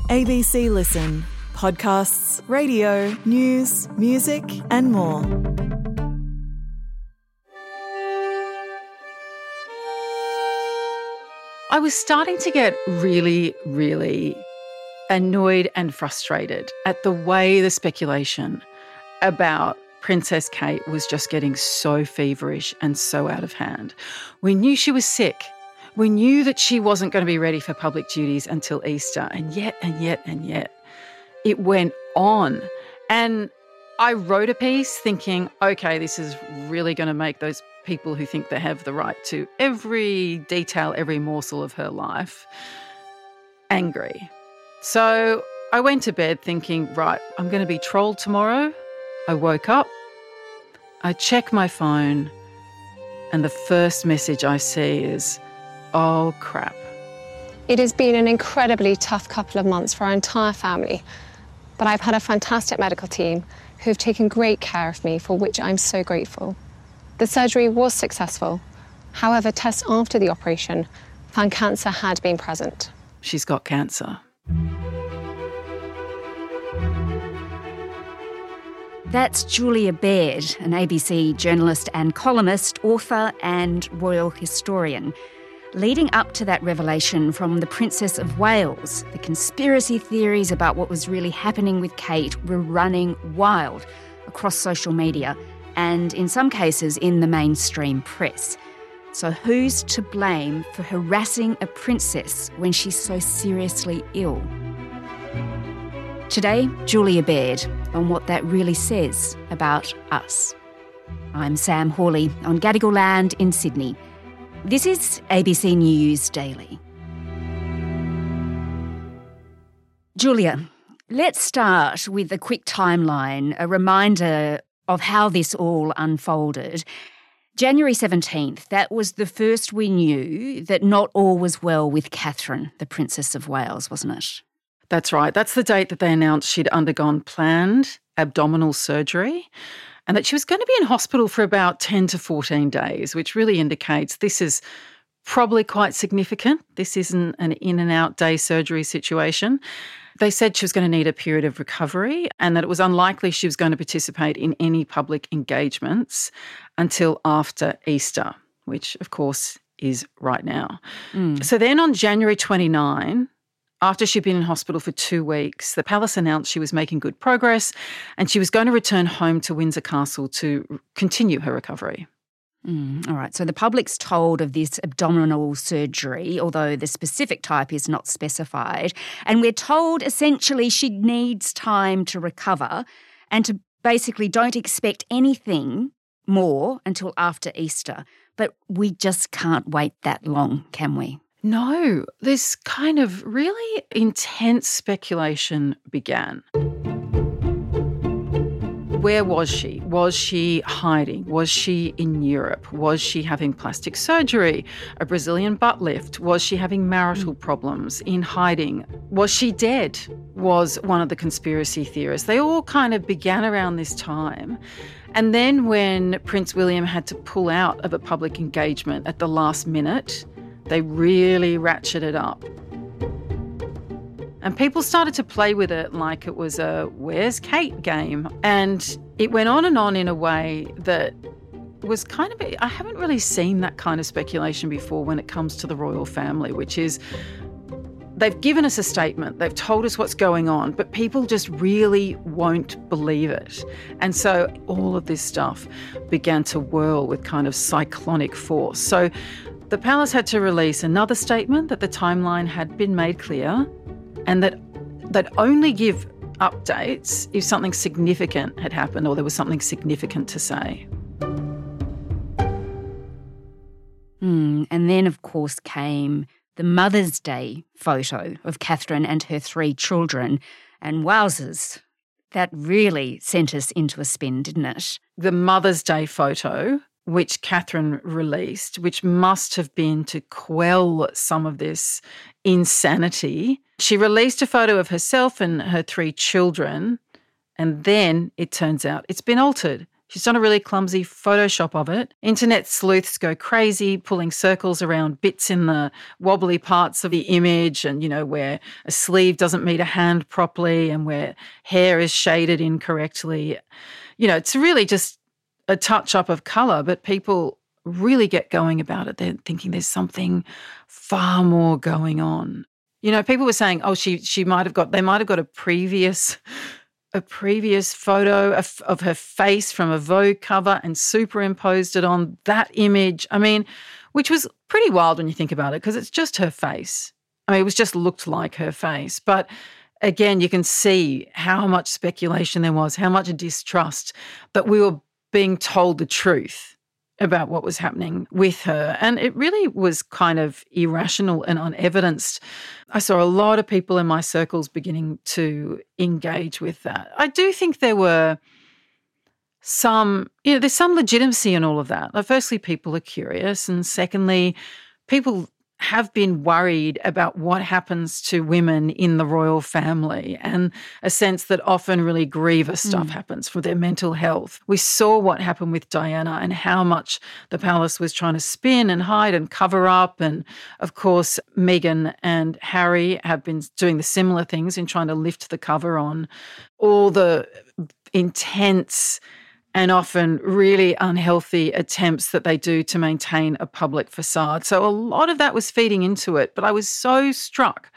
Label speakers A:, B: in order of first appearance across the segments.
A: ABC Listen. Podcasts, radio, news, music and more.
B: I was starting to get really, really annoyed and frustrated at the way the speculation about Princess Kate was just getting so feverish and so out of hand. We knew she was sick. We knew that she wasn't going to be ready for public duties until Easter, and yet, it went on. And I wrote a piece thinking, okay, this is really going to make those people who think they have the right to every detail, every morsel of her life, angry. So I went to bed thinking, right, I'm going to be trolled tomorrow. I woke up, I check my phone, and the first message I see is, oh, crap.
C: It has been an incredibly tough couple of months for our entire family, but I've had a fantastic medical team who have taken great care of me, for which I'm so grateful. The surgery was successful. However, tests after the operation found cancer had been present.
B: She's got cancer.
D: That's Julia Baird, an ABC journalist and columnist, author and royal historian. Leading up to that revelation from the Princess of Wales, the conspiracy theories about what was really happening with Kate were running wild across social media and, in some cases, in the mainstream press. So who's to blame for harassing a princess when she's so seriously ill? Today, Julia Baird on what that really says about us. I'm Sam Hawley on Gadigal Land in Sydney. This is ABC News Daily. Julia, let's start with a quick timeline, a reminder of how this all unfolded. January 17th, that was the first we knew that not all was well with Catherine, the Princess of Wales, wasn't it?
B: That's right. That's the date that they announced she'd undergone planned abdominal surgery and that she was going to be in hospital for about 10 to 14 days, which really indicates this is probably quite significant. This isn't an in-and-out day surgery situation. They said she was going to need a period of recovery and that it was unlikely she was going to participate in any public engagements until after Easter, which, of course, is right now. So then on January 29, after she'd been in hospital for 2 weeks, the palace announced she was making good progress and she was going to return home to Windsor Castle to continue her recovery.
D: All right, so the public's told of this abdominal surgery, although the specific type is not specified, and we're told essentially she needs time to recover and to basically don't expect anything more until after Easter. But we just can't wait that long, can we?
B: No, this kind of really intense speculation began. Where was she? Was she hiding? Was she in Europe? Was she having plastic surgery, a Brazilian butt lift? Was she having marital problems, in hiding? Was she dead? Was one of the conspiracy theorists. They all kind of began around this time. And then when Prince William had to pull out of a public engagement at the last minute, they really ratcheted up. And people started to play with it like it was a Where's Kate game. And it went on and on in a way that was kind of, I haven't really seen that kind of speculation before when it comes to the royal family, which is they've given us a statement, they've told us what's going on, but people just really won't believe it. And so all of this stuff began to whirl with kind of cyclonic force. So the palace had to release another statement that the timeline had been made clear and that only give updates if something significant had happened or there was something significant to say.
D: And then, of course, came the Mother's Day photo of Catherine and her 3 children. And wowzers, that really sent us into a spin, didn't it?
B: The Mother's Day photo, which Catherine released, which must have been to quell some of this insanity. She released a photo of herself and her 3 children, and then it turns out it's been altered. She's done a really clumsy Photoshop of it. Internet sleuths go crazy, pulling circles around bits in the wobbly parts of the image and, where a sleeve doesn't meet a hand properly and where hair is shaded incorrectly. It's really just a touch-up of colour, but people really get going about it. They're thinking there's something far more going on. People were saying, they might have got a previous photo of her face from a Vogue cover and superimposed it on that image. Which was pretty wild when you think about it, because it's just her face. It was just looked like her face. But again, you can see how much speculation there was, how much distrust, that we were being told the truth about what was happening with her. And it really was kind of irrational and unevidenced. I saw a lot of people in my circles beginning to engage with that. I do think there were there's some legitimacy in all of that. Firstly, people are curious. And secondly, people have been worried about what happens to women in the royal family, and a sense that often really grievous stuff happens for their mental health. We saw what happened with Diana and how much the palace was trying to spin and hide and cover up. And of course, Meghan and Harry have been doing the similar things in trying to lift the cover on all the intense and often really unhealthy attempts that they do to maintain a public facade. So a lot of that was feeding into it, but I was so struck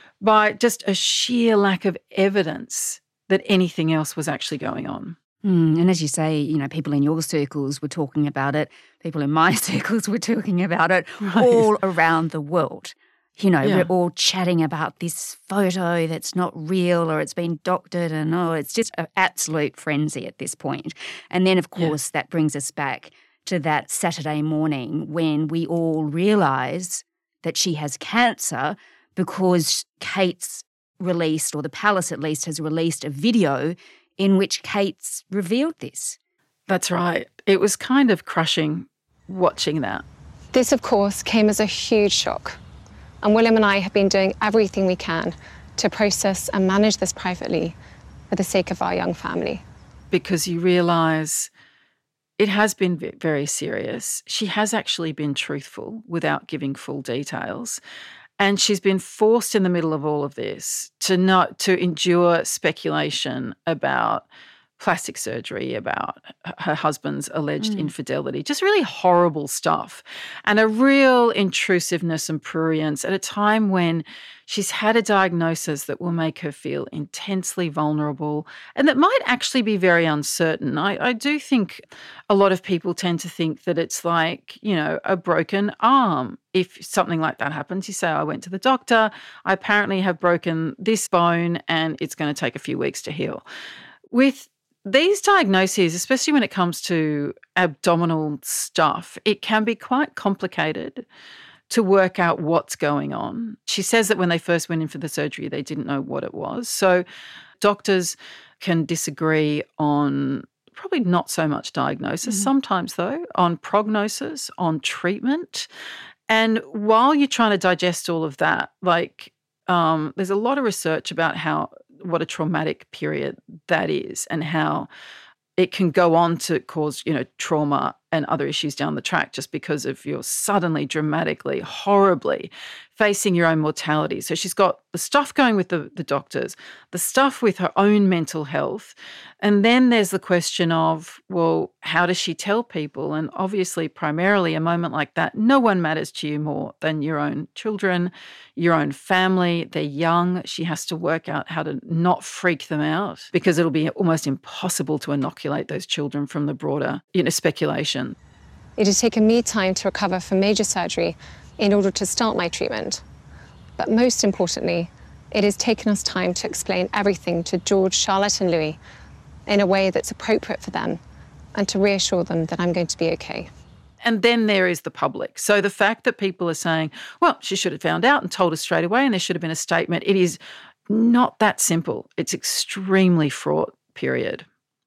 B: by just a sheer lack of evidence that anything else was actually going on.
D: And as you say, people in your circles were talking about it, people in my circles were talking about it all around the world. We're all chatting about this photo that's not real or it's been doctored and, it's just an absolute frenzy at this point. And then, of course, that brings us back to that Saturday morning when we all realise that she has cancer because Kate's released, or the palace at least has released, a video in which Kate's revealed this.
B: That's right. It was kind of crushing watching that.
C: This, of course, came as a huge shock. And William and I have been doing everything we can to process and manage this privately for the sake of our young family.
B: Because you realise it has been very serious. She has actually been truthful without giving full details. And she's been forced in the middle of all of this to endure speculation about plastic surgery, about her husband's alleged infidelity, just really horrible stuff, and a real intrusiveness and prurience at a time when she's had a diagnosis that will make her feel intensely vulnerable and that might actually be very uncertain. I do think a lot of people tend to think that it's like, a broken arm. If something like that happens, you say, I went to the doctor, I apparently have broken this bone and it's going to take a few weeks to heal. With these diagnoses, especially when it comes to abdominal stuff, it can be quite complicated to work out what's going on. She says that when they first went in for the surgery, they didn't know what it was. So doctors can disagree on probably not so much diagnosis, sometimes though, on prognosis, on treatment. And while you're trying to digest all of that, there's a lot of research about what a traumatic period that is and how it can go on to cause, trauma and other issues down the track just because of you're suddenly, dramatically, horribly facing your own mortality. So she's got the stuff going with the doctors, the stuff with her own mental health. And then there's the question of, well, how does she tell people? And obviously, primarily, a moment like that, no one matters to you more than your own children, your own family. They're young. She has to work out how to not freak them out because it'll be almost impossible to inoculate those children from the broader, speculation.
C: It has taken me time to recover from major surgery in order to start my treatment. But most importantly, it has taken us time to explain everything to George, Charlotte and Louis in a way that's appropriate for them and to reassure them that I'm going to be okay.
B: And then there is the public. So the fact that people are saying, well, she should have found out and told us straight away and there should have been a statement, it is not that simple. It's extremely fraught, period.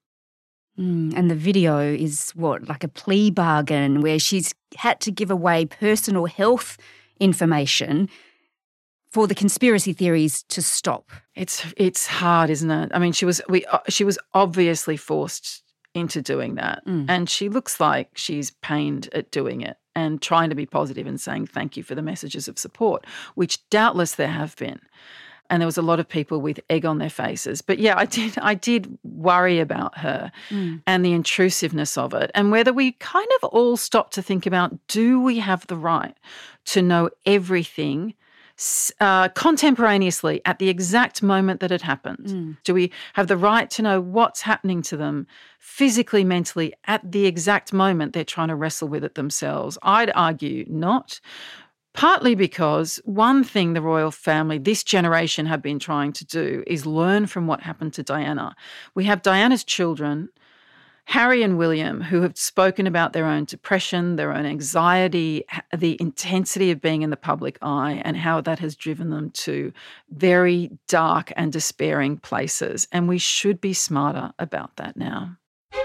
D: And the video is like a plea bargain where she's had to give away personal health information for the conspiracy theories to stop.
B: It's hard, isn't it? I mean, she was obviously forced into doing that. And she looks like she's pained at doing it and trying to be positive and saying thank you for the messages of support, which doubtless there have been. And there was a lot of people with egg on their faces. But yeah, I did worry about her and the intrusiveness of it, and whether we kind of all stop to think about, do we have the right to know everything contemporaneously at the exact moment that it happened? Do we have the right to know what's happening to them physically, mentally, at the exact moment they're trying to wrestle with it themselves? I'd argue not. Partly because one thing the royal family, this generation, have been trying to do is learn from what happened to Diana. We have Diana's children, Harry and William, who have spoken about their own depression, their own anxiety, the intensity of being in the public eye, and how that has driven them to very dark and despairing places. And we should be smarter about that now.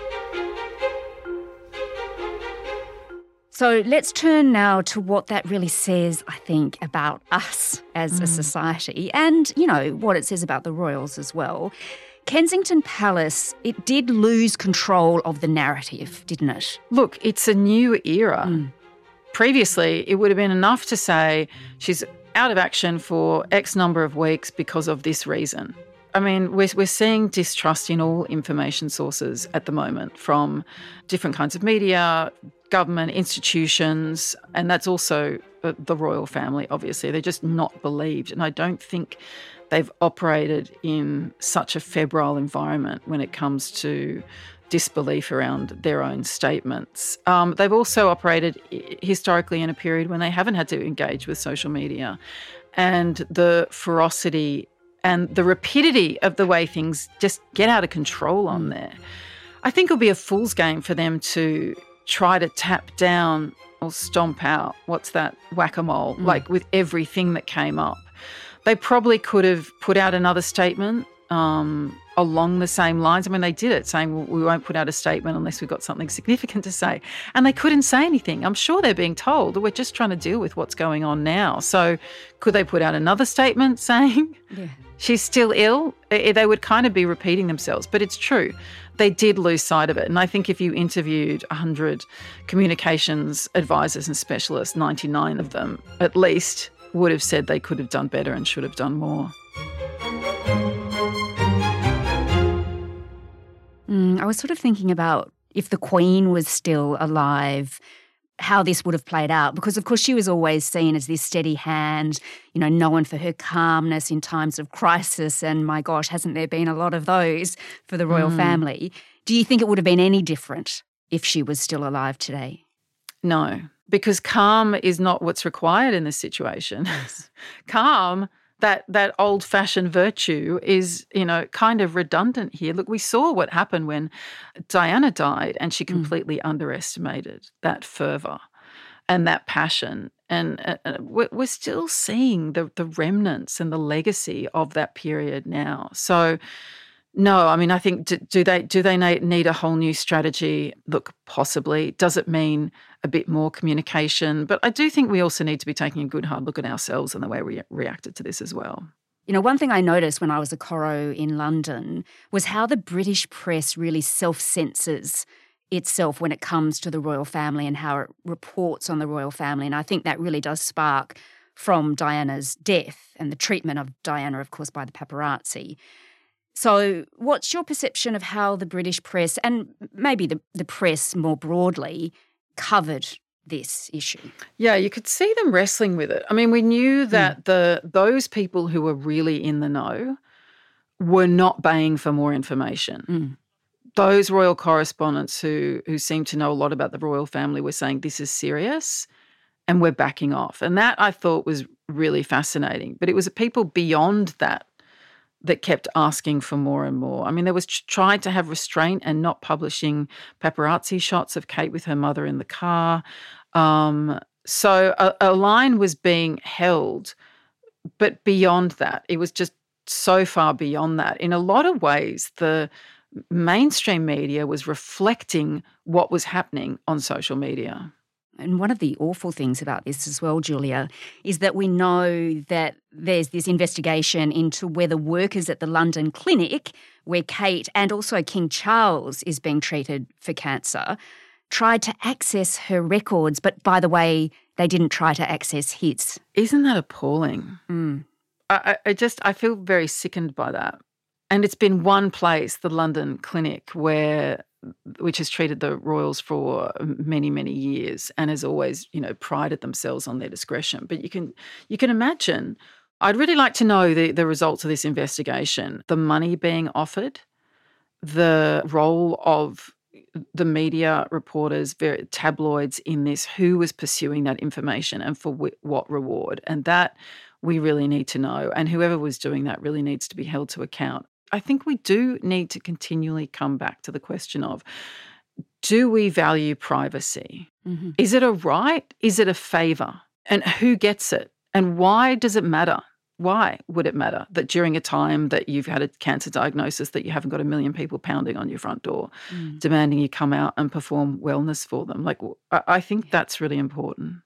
D: So let's turn now to what that really says, I think, about us as a society and, you know, what it says about the royals as well. Kensington Palace, it did lose control of the narrative, didn't it?
B: Look, it's a new era. Previously, it would have been enough to say she's out of action for X number of weeks because of this reason. I mean, we're seeing distrust in all information sources at the moment, from different kinds of media, government, institutions, and that's also the royal family, obviously. They're just not believed. And I don't think they've operated in such a febrile environment when it comes to disbelief around their own statements. They've also operated historically in a period when they haven't had to engage with social media, and the ferocity and the rapidity of the way things just get out of control on there. I think it'll be a fool's game for them to try to tap down or stomp out, what's that, whack-a-mole, like with everything that came up. They probably could have put out another statement along the same lines. I mean, they did it, saying, well, we won't put out a statement unless we've got something significant to say. And they couldn't say anything. I'm sure they're being told, we're just trying to deal with what's going on now. So could they put out another statement saying she's still ill? They would kind of be repeating themselves. But it's true. They did lose sight of it. And I think if you interviewed 100 communications advisors and specialists, 99 of them at least would have said they could have done better and should have done more.
D: I was sort of thinking about if the Queen was still alive, how this would have played out, because of course she was always seen as this steady hand, you know, known for her calmness in times of crisis, and my gosh, hasn't there been a lot of those for the royal family? Do you think it would have been any different if she was still alive today?
B: No, because calm is not what's required in this situation. Yes. Calm, that old-fashioned virtue, is, you know, kind of redundant here. Look, we saw what happened when Diana died, and she completely underestimated that fervour and that passion. And we're still seeing the remnants and the legacy of that period now. So, no, I mean, I think, do they need a whole new strategy? Look, possibly. Does it mean a bit more communication? But I do think we also need to be taking a good hard look at ourselves and the way we reacted to this as well.
D: You know, one thing I noticed when I was a Coro in London was how the British press really self-censors itself when it comes to the royal family and how it reports on the royal family. And I think that really does spark from Diana's death and the treatment of Diana, of course, by the paparazzi. So what's your perception of how the British press, and maybe the press more broadly, covered this issue? Yeah,
B: you could see them wrestling with it. I mean, we knew that those people who were really in the know were not baying for more information. Those royal correspondents who seemed to know a lot about the royal family were saying this is serious and we're backing off. And that I thought was really fascinating. But it was people beyond that kept asking for more and more. I mean, there was tried to have restraint and not publishing paparazzi shots of Kate with her mother in the car. So a line was being held, but beyond that, it was just so far beyond that. In a lot of ways, the mainstream media was reflecting what was happening on social media.
D: And one of the awful things about this as well, Julia, is that we know that there's this investigation into whether workers at the London clinic, where Kate and also King Charles is being treated for cancer, tried to access her records, but by the way, they didn't try to access his.
B: Isn't that appalling? I feel very sickened by that. And it's been one place, the London clinic, which has treated the royals for many, many years and has always, prided themselves on their discretion. But you can imagine, I'd really like to know the results of this investigation, the money being offered, the role of the media reporters, tabloids in this, who was pursuing that information and for what reward. And that we really need to know. And whoever was doing that really needs to be held to account. I think we do need to continually come back to the question of, do we value privacy? Mm-hmm. Is it a right? Is it a favour? And who gets it? And why does it matter? Why would it matter that during a time that you've had a cancer diagnosis that you haven't got 1 million people pounding on your front door, demanding you come out and perform wellness for them? Like, I think that's really important.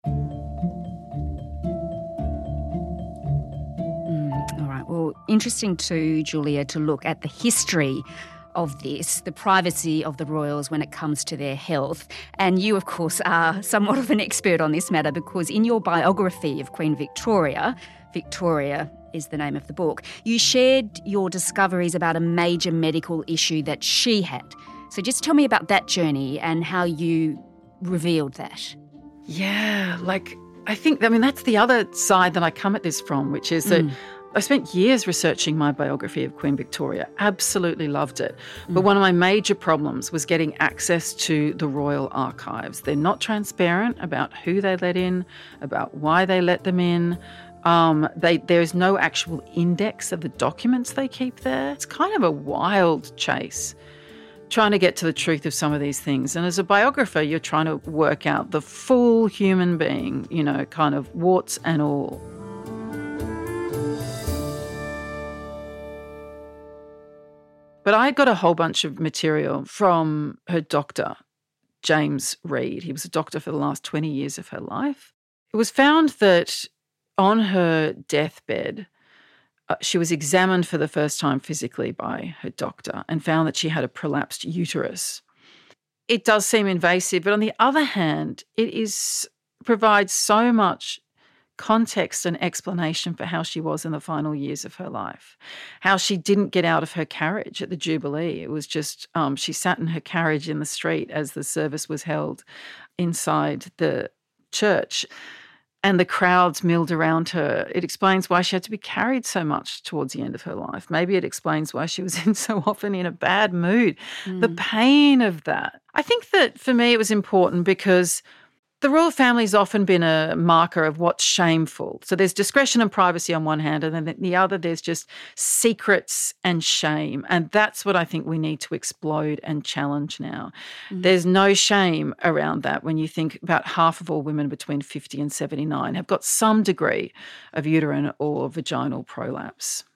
D: All right. Well, interesting too, Julia, to look at the history of this, the privacy of the royals when it comes to their health. And you, of course, are somewhat of an expert on this matter because in your biography of Queen Victoria is the name of the book, you shared your discoveries about a major medical issue that she had. So just tell me about that journey and how you revealed that.
B: Yeah, that's the other side that I come at this from, which is that I spent years researching my biography of Queen Victoria, absolutely loved it. But one of my major problems was getting access to the royal archives. They're not transparent about who they let in, about why they let them in. There's no actual index of the documents they keep there. It's kind of a wild chase, trying to get to the truth of some of these things. And as a biographer, you're trying to work out the full human being, kind of warts and all. But I got a whole bunch of material from her doctor, James Reed. He was a doctor for the last 20 years of her life. It was found that on her deathbed, she was examined for the first time physically by her doctor and found that she had a prolapsed uterus. It does seem invasive, but on the other hand, provides so much context and explanation for how she was in the final years of her life, how she didn't get out of her carriage at the Jubilee. It was just she sat in her carriage in the street as the service was held inside the church and the crowds milled around her. It explains why she had to be carried so much towards the end of her life. Maybe it explains why she was so often in a bad mood. The pain of that. I think that for me it was important because the royal family's often been a marker of what's shameful. So there's discretion and privacy on one hand, and then the other there's just secrets and shame. And that's what I think we need to explode and challenge now. There's no shame around that when you think about half of all women between 50 and 79 have got some degree of uterine or vaginal prolapse.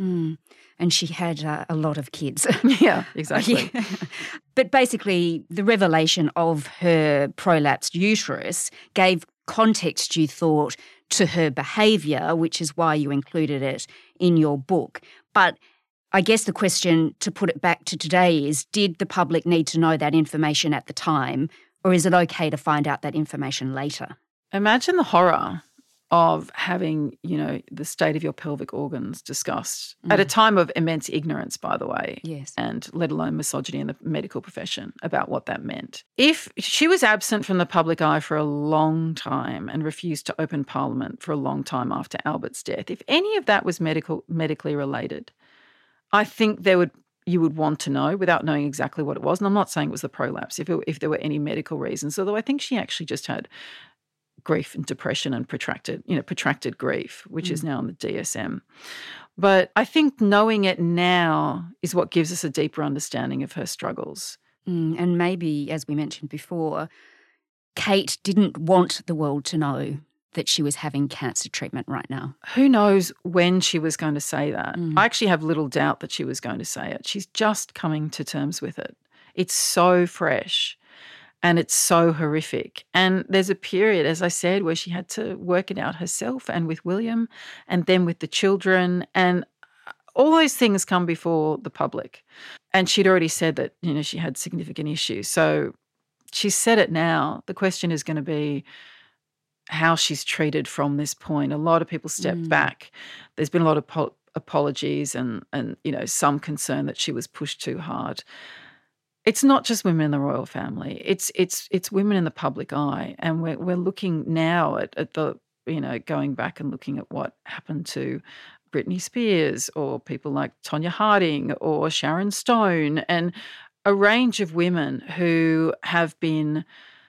D: And she had a lot of kids.
B: Yeah, exactly.
D: Yeah. But basically, the revelation of her prolapsed uterus gave context, you thought, to her behaviour, which is why you included it in your book. But I guess the question, to put it back to today, is did the public need to know that information at the time, or is it okay to find out that information later?
B: Imagine the horror of having, the state of your pelvic organs discussed at a time of immense ignorance, by the way,
D: yes,
B: and let alone misogyny in the medical profession about what that meant. If she was absent from the public eye for a long time and refused to open Parliament for a long time after Albert's death, if any of that was medically related, I think you would want to know without knowing exactly what it was. And I'm not saying it was the prolapse, if there were any medical reasons, although I think she actually just had grief and depression and protracted grief, which is now on the DSM. But I think knowing it now is what gives us a deeper understanding of her struggles.
D: And maybe, as we mentioned before, Kate didn't want the world to know that she was having cancer treatment right now.
B: Who knows when she was going to say that? I actually have little doubt that she was going to say it. She's just coming to terms with it. It's so fresh. And it's so horrific. And there's a period, as I said, where she had to work it out herself and with William and then with the children. And all those things come before the public. And she'd already said that, she had significant issues. So she's said it now. The question is going to be how she's treated from this point. A lot of people stepped back. There's been a lot of apologies and some concern that she was pushed too hard. It's not just women in the royal family. It's women in the public eye, and we're looking now at the going back and looking at what happened to Britney Spears or people like Tonya Harding or Sharon Stone, and a range of women who have been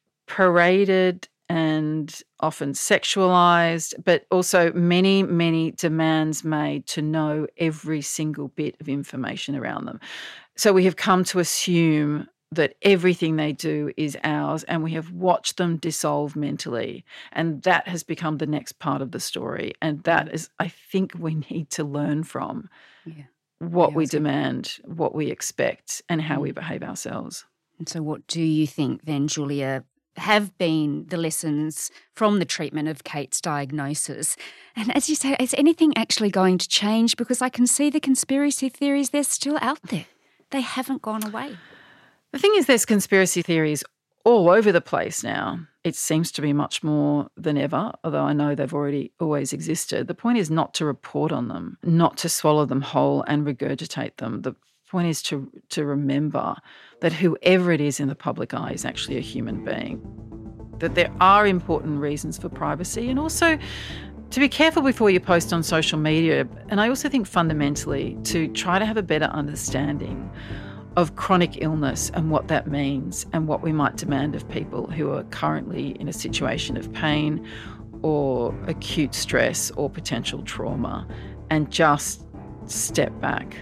B: paraded and often sexualized, but also many, many demands made to know every single bit of information around them. So we have come to assume that everything they do is ours, and we have watched them dissolve mentally. And that has become the next part of the story. And that is, I think, we need to learn from what we demand, what we expect, and how we behave ourselves.
D: And so what do you think then, Julia, have been the lessons from the treatment of Kate's diagnosis? And as you say, is anything actually going to change? Because I can see the conspiracy theories, they're still out there. They haven't gone away.
B: The thing is, there's conspiracy theories all over the place now. It seems to be much more than ever, although I know they've always existed. The point is not to report on them, not to swallow them whole and regurgitate them. The point is to remember that whoever it is in the public eye is actually a human being, that there are important reasons for privacy, and also to be careful before you post on social media. And I also think fundamentally to try to have a better understanding of chronic illness and what that means and what we might demand of people who are currently in a situation of pain or acute stress or potential trauma, and just step back.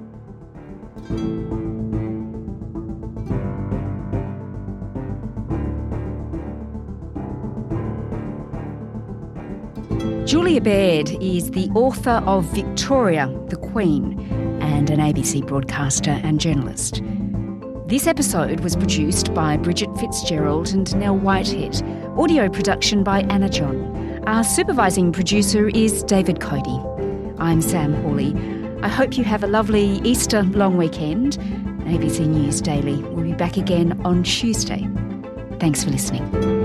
D: Julia Baird is the author of Victoria, the Queen, and an ABC broadcaster and journalist. This episode was produced by Bridget Fitzgerald and Nell Whitehead. Audio production by Anna John. Our supervising producer is David Cody. I'm Sam Hawley. I hope you have a lovely Easter long weekend. ABC News Daily will be back again on Tuesday. Thanks for listening.